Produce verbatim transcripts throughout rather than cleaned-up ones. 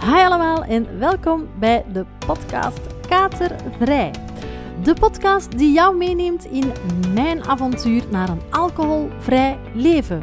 Hi allemaal en welkom bij de podcast Katervrij. De podcast die jou meeneemt in mijn avontuur naar een alcoholvrij leven.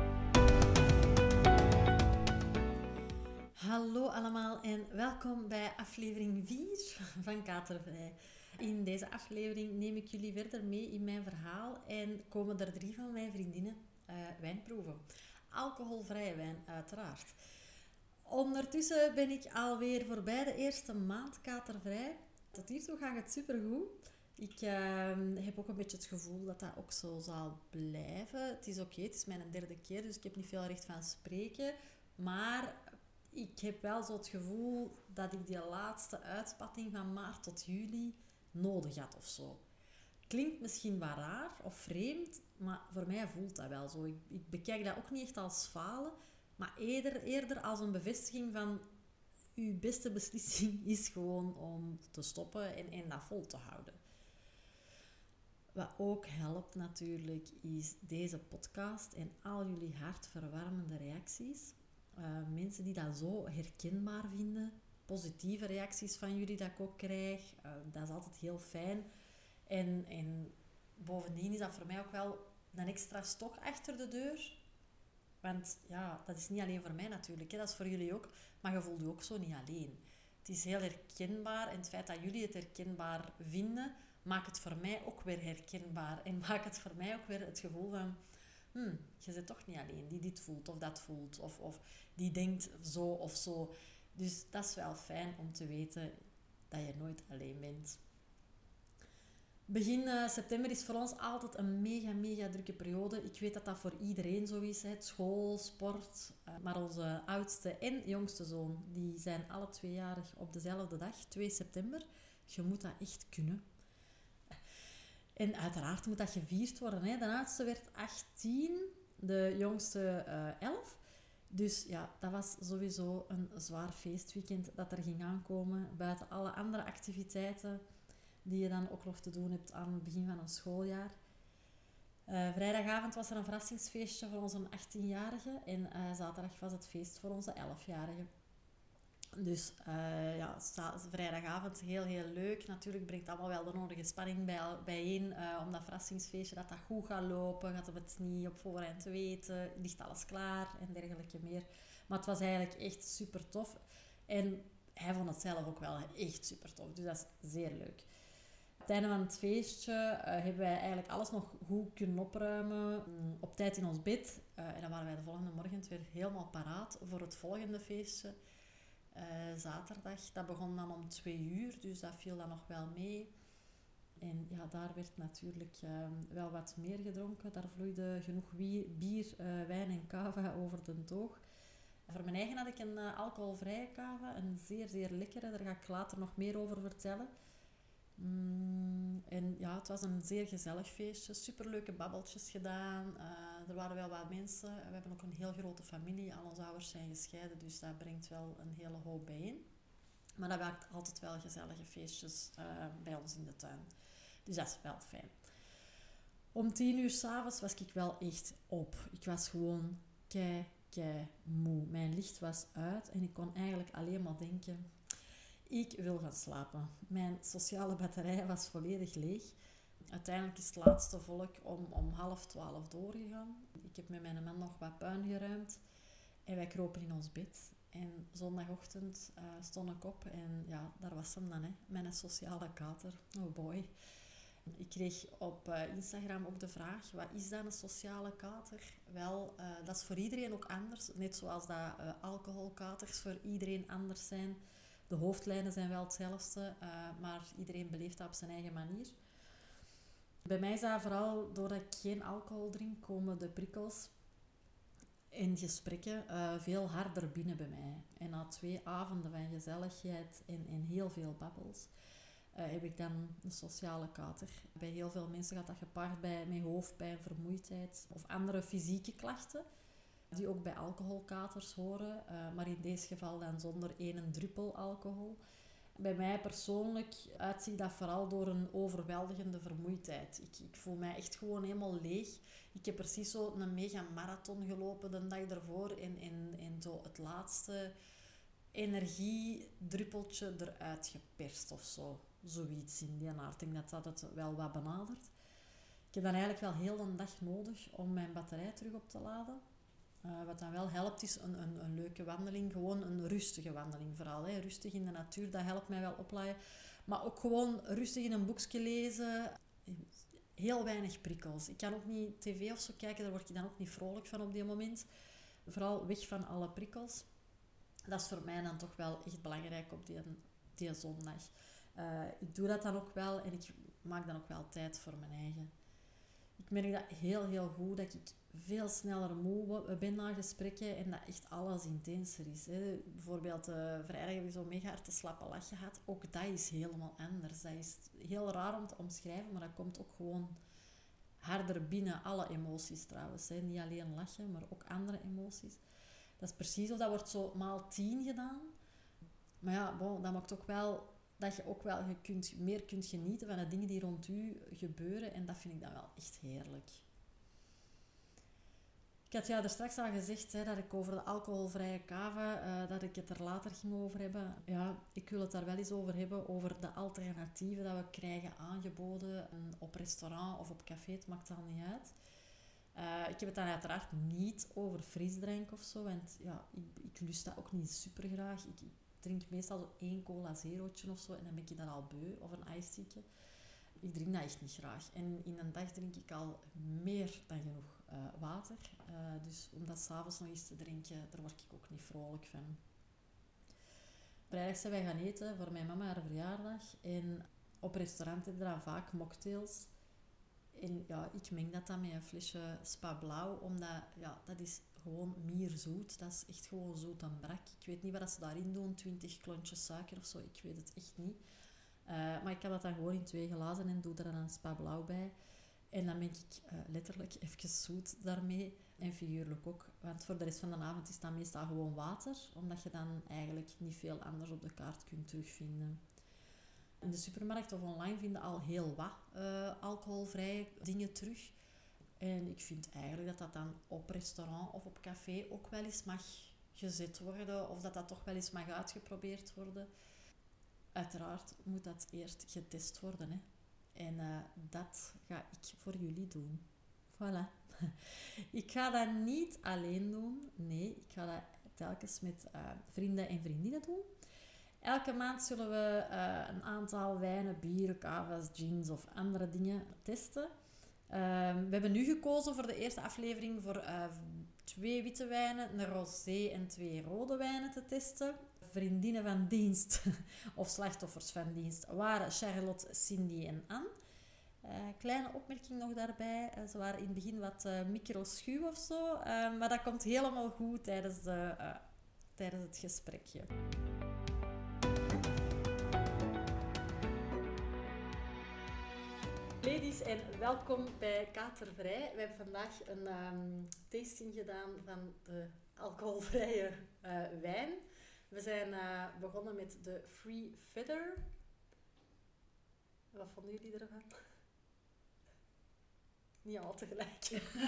Hallo allemaal en welkom bij aflevering vier van Katervrij. In deze aflevering neem ik jullie verder mee in mijn verhaal en komen er drie van mijn vriendinnen uh, wijn proeven. Alcoholvrij wijn, uiteraard. Ondertussen ben ik alweer voorbij de eerste maand katervrij. Tot hiertoe gaat het supergoed. Ik uh, heb ook een beetje het gevoel dat dat ook zo zal blijven. Het is oké, okay, het is mijn derde keer, dus ik heb niet veel recht van spreken. Maar ik heb wel zo het gevoel dat ik die laatste uitspatting van maart tot juli nodig had of zo. Klinkt misschien wat raar of vreemd, maar voor mij voelt dat wel zo. Ik, ik bekijk dat ook niet echt als falen, maar eerder, eerder als een bevestiging van uw beste beslissing is gewoon om te stoppen en, en dat vol te houden. Wat ook helpt natuurlijk is deze podcast en al jullie hartverwarmende reacties. Uh, mensen die dat zo herkenbaar vinden, positieve reacties van jullie dat ik ook krijg, uh, dat is altijd heel fijn. En, en bovendien is dat voor mij ook wel een extra stok achter de deur. Want ja, dat is niet alleen voor mij natuurlijk, hè, dat is voor jullie ook. Maar je voelt je ook zo niet alleen. Het is heel herkenbaar en het feit dat jullie het herkenbaar vinden, maakt het voor mij ook weer herkenbaar. En maakt het voor mij ook weer het gevoel van, hmm, je bent toch niet alleen die dit voelt of dat voelt. Of, of die denkt zo of zo. Dus dat is wel fijn om te weten dat je nooit alleen bent. Begin uh, september is voor ons altijd een mega, mega drukke periode. Ik weet dat dat voor iedereen zo is. Hè. School, sport. Uh, maar onze oudste en jongste zoon, die zijn alle tweejarig op dezelfde dag, twee september. Je moet dat echt kunnen. En uiteraard moet dat gevierd worden. Hè. De oudste werd achttien, de jongste uh, elf. Dus ja, dat was sowieso een zwaar feestweekend dat er ging aankomen. Buiten alle andere activiteiten die je dan ook nog te doen hebt aan het begin van een schooljaar. Uh, vrijdagavond was er een verrassingsfeestje voor onze achttienjarige en uh, zaterdag was het feest voor onze elfjarige. Dus uh, ja, vrijdagavond heel, heel leuk. Natuurlijk brengt allemaal wel de nodige spanning bij, bijeen uh, om dat verrassingsfeestje, dat dat goed gaat lopen. Gaat het niet op voorhand weten, ligt alles klaar en dergelijke meer. Maar het was eigenlijk echt super tof. En hij vond het zelf ook wel echt super tof, dus dat is zeer leuk. Op het einde van het feestje uh, hebben wij eigenlijk alles nog goed kunnen opruimen. Um, op tijd in ons bed. Uh, en dan waren wij de volgende morgen weer helemaal paraat voor het volgende feestje. Uh, zaterdag. Dat begon dan om twee uur, dus dat viel dan nog wel mee. En ja, daar werd natuurlijk uh, wel wat meer gedronken. Daar vloeide genoeg bier, bier uh, wijn en cava over de toog. Voor mijn eigen had ik een uh, alcoholvrije cava. Een zeer, zeer lekkere. Daar ga ik later nog meer over vertellen. Mm, en ja, het was een zeer gezellig feestje. Superleuke babbeltjes gedaan. Uh, er waren wel wat mensen. We hebben ook een heel grote familie. Al onze ouders zijn gescheiden, dus dat brengt wel een hele hoop bijeen. Maar dat maakt altijd wel gezellige feestjes uh, bij ons in de tuin. Dus dat is wel fijn. Om tien uur 's avonds was ik wel echt op. Ik was gewoon kei, kei moe. Mijn licht was uit en ik kon eigenlijk alleen maar denken, ik wil gaan slapen. Mijn sociale batterij was volledig leeg. Uiteindelijk is het laatste volk om, om half twaalf doorgegaan. Ik heb met mijn man nog wat puin geruimd. En wij kropen in ons bed. En zondagochtend uh, stond ik op. En ja, daar was hem dan, hè. Mijn sociale kater. Oh boy. Ik kreeg op uh, Instagram ook de vraag, wat is dan een sociale kater? Wel, uh, dat is voor iedereen ook anders. Net zoals dat uh, alcoholkaters voor iedereen anders zijn. De hoofdlijnen zijn wel hetzelfde, uh, maar iedereen beleeft dat op zijn eigen manier. Bij mij is dat vooral doordat ik geen alcohol drink, komen de prikkels en gesprekken uh, veel harder binnen bij mij. En na twee avonden van gezelligheid en, en heel veel babbels, uh, heb ik dan een sociale kater. Bij heel veel mensen gaat dat gepaard bij met hoofdpijn, vermoeidheid of andere fysieke klachten, die ook bij alcoholkaters horen, uh, maar in deze geval dan zonder één druppel alcohol. Bij mij persoonlijk uitziet dat vooral door een overweldigende vermoeidheid. Ik, ik voel mij echt gewoon helemaal leeg. Ik heb precies zo een mega marathon gelopen de dag ervoor en, en, en zo het laatste energiedruppeltje eruit geperst of zo. Zoiets in die aard. Ik denk dat dat het wel wat benadert. Ik heb dan eigenlijk wel heel de dag nodig om mijn batterij terug op te laden. Uh, wat dan wel helpt is een, een, een leuke wandeling. Gewoon een rustige wandeling vooral. Hè. Rustig in de natuur, dat helpt mij wel oplaaien. Maar ook gewoon rustig in een boekje lezen. Heel weinig prikkels. Ik kan ook niet tv of zo kijken, daar word ik dan ook niet vrolijk van op die moment. Vooral weg van alle prikkels. Dat is voor mij dan toch wel echt belangrijk op die, die zondag. Uh, ik doe dat dan ook wel en ik maak dan ook wel tijd voor mijn eigen. Ik merk dat heel, heel goed, dat ik veel sneller moe ben na gesprekken en dat echt alles intenser is. Hè. Bijvoorbeeld, uh, vrijdag heb ik zo'n mega hard te slappe lach gehad. Ook dat is helemaal anders. Dat is heel raar om te omschrijven, maar dat komt ook gewoon harder binnen. Alle emoties trouwens. Hè. Niet alleen lachen, maar ook andere emoties. Dat is precies of dat wordt zo maal tien gedaan. Maar ja, bon, dat maakt ook wel dat je ook wel je kunt, meer kunt genieten van de dingen die rond u gebeuren. En dat vind ik dan wel echt heerlijk. Ik had ja er straks al gezegd hè, dat ik over de alcoholvrije cava, uh, dat ik het er later ging over hebben. Ja, ik wil het daar wel eens over hebben, over de alternatieven dat we krijgen aangeboden op restaurant of op café, het maakt al niet uit. Uh, ik heb het dan uiteraard niet over frisdrank of zo, want ja, ik, ik lust dat ook niet super graag. Ik, ik drink meestal zo één cola zerootje of zo en dan ben ik dan al beu, of een ijstieke. Ik drink dat echt niet graag. En in een dag drink ik al meer dan genoeg uh, water. Uh, dus om dat 's avonds nog eens te drinken, daar word ik ook niet vrolijk van. Vrijdag zijn wij gaan eten voor mijn mama haar verjaardag. En op restaurant hebben we dan vaak mocktails. En ja, ik meng dat dan met een flesje Spa Blauw, omdat ja, dat is gewoon meer zoet. Dat is echt gewoon zoet en brak. Ik weet niet wat ze daarin doen, twintig klontjes suiker of zo. Ik weet het echt niet. Uh, maar ik heb dat dan gewoon in twee glazen en doe er dan een Spa Blauw bij. En dan ben ik uh, letterlijk even zoet daarmee. En figuurlijk ook. Want voor de rest van de avond is dat meestal gewoon water. Omdat je dan eigenlijk niet veel anders op de kaart kunt terugvinden. In de supermarkt of online vinden al heel wat uh, alcoholvrije dingen terug. En ik vind eigenlijk dat dat dan op restaurant of op café ook wel eens mag gezet worden. Of dat dat toch wel eens mag uitgeprobeerd worden. Uiteraard moet dat eerst getest worden. Hè. En uh, dat ga ik voor jullie doen. Voilà. Ik ga dat niet alleen doen. Nee, ik ga dat telkens met uh, vrienden en vriendinnen doen. Elke maand zullen we uh, een aantal wijnen, bieren, cava's, gins of andere dingen testen. Uh, we hebben nu gekozen voor de eerste aflevering voor uh, twee witte wijnen, een rosé en twee rode wijnen te testen. Vriendinnen van dienst, of slachtoffers van dienst, waren Charlotte, Cindy en Anne. Uh, kleine opmerking nog daarbij. Uh, ze waren in het begin wat uh, microschuw of zo. Uh, maar dat komt helemaal goed tijdens, de, uh, tijdens het gesprekje. Ladies, en welkom bij Katervrij. We hebben vandaag een um, tasting gedaan van de alcoholvrije uh, wijn. We zijn uh, begonnen met de Free Feather. Wat vonden jullie ervan? Niet al tegelijk.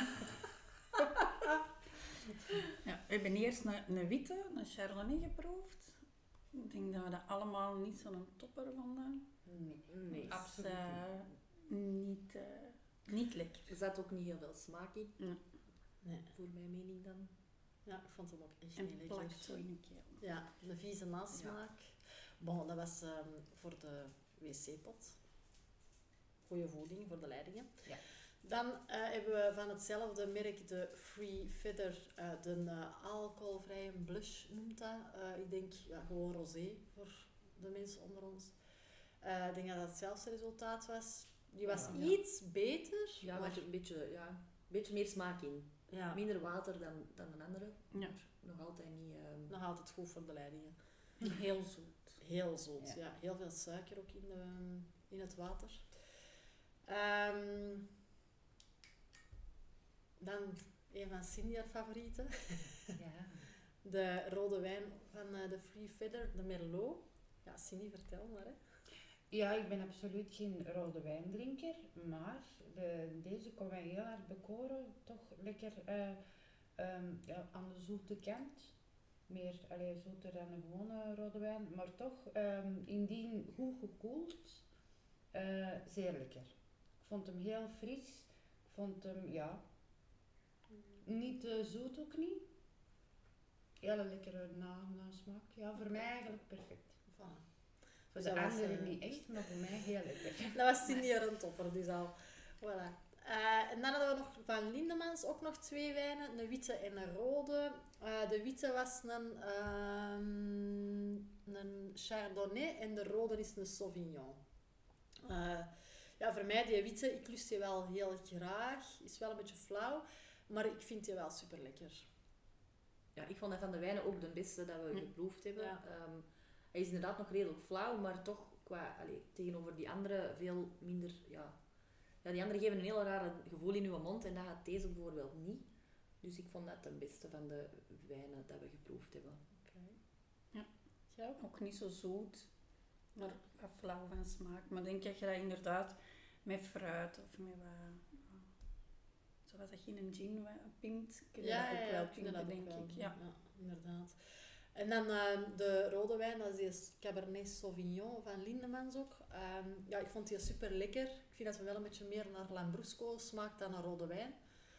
Ja, we hebben eerst een, een witte, een Chardonnay geproefd. Ik denk dat we dat allemaal niet zo'n topper vonden. Nee, nee dus, absoluut uh, niet. Uh, niet lekker. Er zat ook niet heel veel smaak in. Nee. Nee. Voor mijn mening dan. Ja, ik vond hem ook echt en niet lekker. En plakt zo in een keel. Ja, een vieze nasmaak. Ja. Bon, dat was um, voor de wc-pot. Goeie voeding voor de leidingen. Ja. Dan uh, hebben we van hetzelfde merk de Free Feather, uh, de uh, alcoholvrije blush noemt dat. Uh, ik denk ja, gewoon rosé voor de mensen onder ons. Uh, ik denk dat dat hetzelfde resultaat was. Die was ja, iets ja. beter. Ja, maar een beetje, ja, een beetje meer smaak in. Ja. Minder water dan, dan een andere. Ja. Nog altijd niet... Um... Nog altijd goed voor de leidingen. Heel zoet. Heel zoet, ja. ja. Heel veel suiker ook in, de, in het water. Um, dan een van Cindy's favorieten. Ja. De rode wijn van uh, de Free Feather, de Merlot. Ja, Cindy, vertel maar. Hè. Ja, ik ben absoluut geen rode wijndrinker, maar de, deze kon mij heel erg bekoren. Toch lekker uh, um, ja, aan de zoete kant. meer allee, zoeter dan een gewone rode wijn. Maar toch, ehm, indien goed gekoeld, uh, zeer lekker. Ik vond hem heel fris. Ik vond hem, ja, niet te zoet ook niet. Hele lekkere na, nasmaak. Ja, voor mij eigenlijk perfect. Voilà. Voor Dus de dat was, anderen uh, niet echt, maar voor mij heel lekker. Dat was Cindy er een topper, dus al. Voilà. Uh, en dan hadden we nog van Lindemans ook nog twee wijnen, een witte en een rode. Uh, de witte was een, uh, een Chardonnay en de rode is een Sauvignon. Uh, ja, voor mij, die witte, ik lust die wel heel graag. Is wel een beetje flauw, maar ik vind die wel super lekker. Ja, ik vond dat van de wijnen ook de beste dat we Hm. geproefd hebben. Ja. Um, hij is inderdaad nog redelijk flauw, maar toch qua, allee, tegenover die andere veel minder... Ja. Ja, die andere geven een heel raar gevoel in uw mond en dat had deze bijvoorbeeld niet. Dus ik vond dat de beste van de wijnen dat we geproefd hebben. Okay. Ja. Jij ook? Ook niet zo zoet, maar wat flauw van smaak. Maar denk dat je dat inderdaad met fruit of met wat... Zoals dat je in een gin wat pint, kun je Ja, dat ja, ook ja, wel ik vind dat pinten, ook denk wel. ik. Ja. Ja, inderdaad. En dan uh, de rode wijn, dat is die Cabernet Sauvignon van Lindemans ook. Um, ja, ik vond die super lekker. Ik vind dat ze wel een beetje meer naar Lambrusco smaakt dan een rode wijn.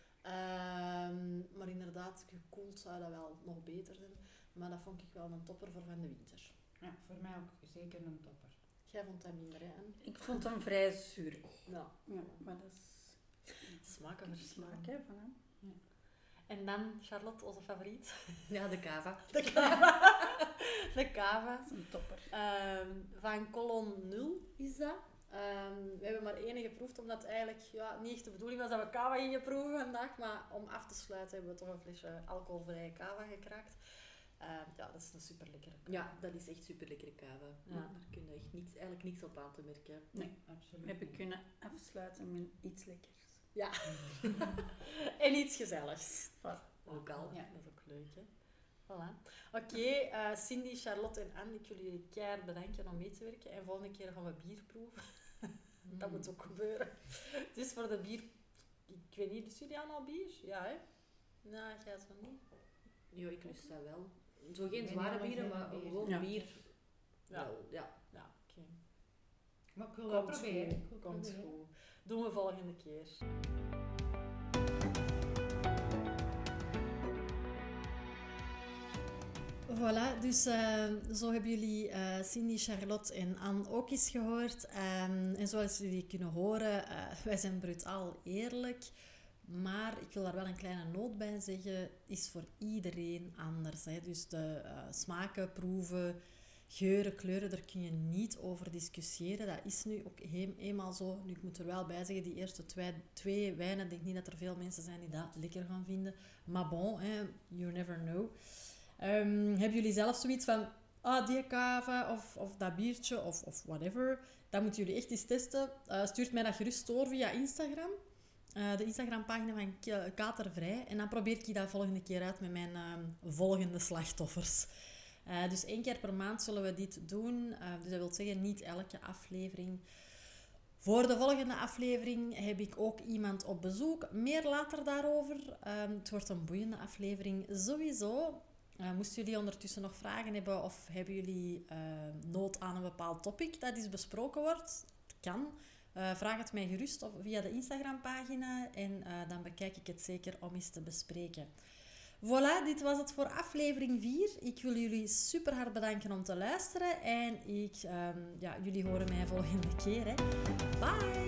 Um, maar inderdaad, gekoeld zou dat wel nog beter zijn. Maar dat vond ik wel een topper voor van de winter. Ja, voor mij ook zeker een topper. Jij vond dat minder, hè, Anne? Ik vond hem vrij zuur. Ja. Ja, maar dat is... Smaken de verschillen. smaak, hè, van hem. En dan, Charlotte, onze favoriet. Ja, de cava. De cava. De cava. Dat is een topper. Um, van Colon nul is dat. Um, we hebben maar één geproefd, omdat het eigenlijk ja, niet echt de bedoeling was dat we cava gingen proeven vandaag. Maar om af te sluiten hebben we toch een flesje alcoholvrije cava gekraakt. Uh, ja, dat is een super lekkere cava. Ja, dat is echt super lekkere cava. Ja. Daar kun je echt niks, eigenlijk niks op aan te merken. Nee, absoluut. we hebben kunnen afsluiten met iets lekkers. Ja. En iets gezelligs. Ook al. Ja, dat is ook leuk, hè. Voilà. Oké, okay, uh, Cindy, Charlotte en Anne, ik wil jullie keihard bedanken om mee te werken. En volgende keer gaan we bier proeven. Mm. Dat moet ook gebeuren. Dus voor de bier... Ik weet niet, dus jullie allemaal bier? Ja, hè? Nou, jij zo niet. Ja, ik lust dat wel. Zo geen Ik ben zware helemaal bieren, geen maar bier. gewoon Ja. bier. Ja. Wel, ja. Ja, oké. Okay. Maar ik wil wel Komt proberen. goed. Ik wil Komt proberen. goed. Doen we volgende keer. Voilà, dus uh, zo hebben jullie uh, Cindy, Charlotte en Anne ook eens gehoord. Um, en zoals jullie kunnen horen, uh, wij zijn brutaal eerlijk. Maar ik wil daar wel een kleine noot bij zeggen, is voor iedereen anders. Hè. Dus de uh, smaken, proeven, geuren, kleuren, daar kun je niet over discussiëren. Dat is nu ook he- eenmaal zo. Nu, ik moet er wel bij zeggen, die eerste twee, twee wijnen, ik denk niet dat er veel mensen zijn die dat lekker gaan vinden. Maar bon, hè, you never know. Um, hebben jullie zelf zoiets van, ah, die cava of, of dat biertje of, of whatever, dat moeten jullie echt eens testen. Uh, stuurt mij dat gerust door via Instagram. Uh, de Instagram-pagina van K- Katervrij. En dan probeer ik dat volgende keer uit met mijn um, volgende slachtoffers. Uh, dus één keer per maand zullen we dit doen. Uh, dus dat wil zeggen, niet elke aflevering. Voor de volgende aflevering heb ik ook iemand op bezoek. Meer later daarover. Um, het wordt een boeiende aflevering, sowieso. Uh, moesten jullie ondertussen nog vragen hebben of hebben jullie uh, nood aan een bepaald topic dat eens besproken wordt? Het kan. Uh, vraag het mij gerust op, via de Instagram-pagina en uh, dan bekijk ik het zeker om eens te bespreken. Voilà, dit was het voor aflevering vier. Ik wil jullie super hard bedanken om te luisteren en ik, um, ja, jullie horen mij volgende keer. Hè. Bye!